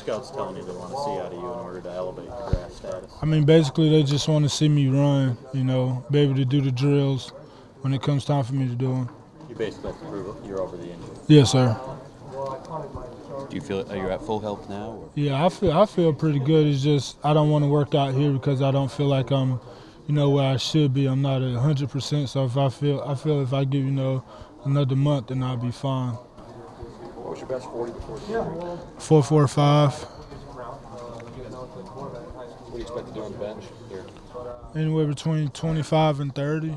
scouts telling you they want to see out of you in order to elevate the draft status? I mean, basically they just want to see me run, you know, be able to do the drills when it comes time for me to do them. You basically have to prove you're over the injury. Yes, sir. Do you feel, are you at full health now? Or? Yeah, I feel pretty good. It's just I don't want to work out here because I don't feel like I'm, you know, where I should be. I'm not 100%. So if I feel if I give, you know, another month, then I'll be fine. What was your best 40 before the injury? 4.45. What do you expect to do on the bench here? Anywhere between 25 and 30.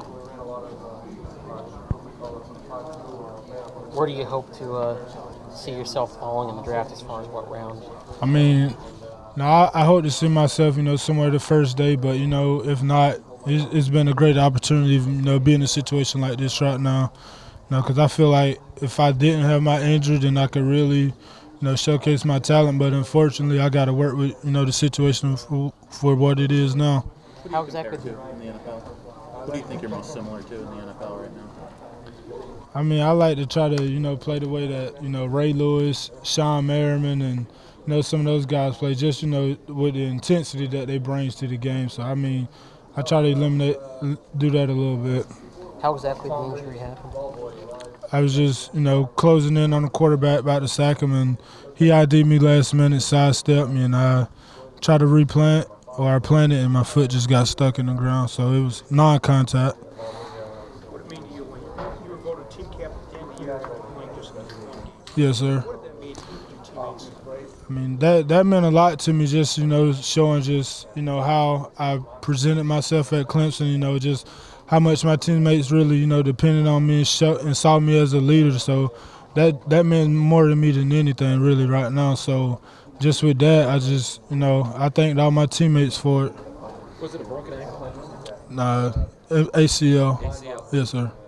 Where do you hope to see yourself falling in the draft as far as what round? I mean, now I hope to see myself, you know, somewhere the first day, but, you know, if not, it's been a great opportunity, you know, be in a situation like this right now. You know, because I feel like if I didn't have my injury, then I could really, you know, showcase my talent. But unfortunately, I got to work with, you know, the situation for what it is now. How exactly to in the NFL? What do you think you're most similar to in the NFL right now? I mean, I like to try to, you know, play the way that, you know, Ray Lewis, Sean Merriman, and, you know, some of those guys play, just, you know, with the intensity that they bring to the game. So, I mean, I try to do that a little bit. How exactly the injury happened? I was just, you know, closing in on the quarterback, about to sack him, and he ID'd me last minute, sidestepped me, and I tried to replant, or I planted, and my foot just got stuck in the ground. So it was non-contact. What did it mean to you when you were voted team captain at the end of the year playing just one game? Yes, sir. What did that mean to your teammates? I mean, that meant a lot to me, just, you know, showing just, you know, how I presented myself at Clemson, you know, just how much my teammates really, you know, depended on me and saw me as a leader. So that meant more to me than anything really right now. So just with that, I just, you know, I thanked all my teammates for it. Was it a broken ankle? Nah, ACL. ACL. Yes, sir.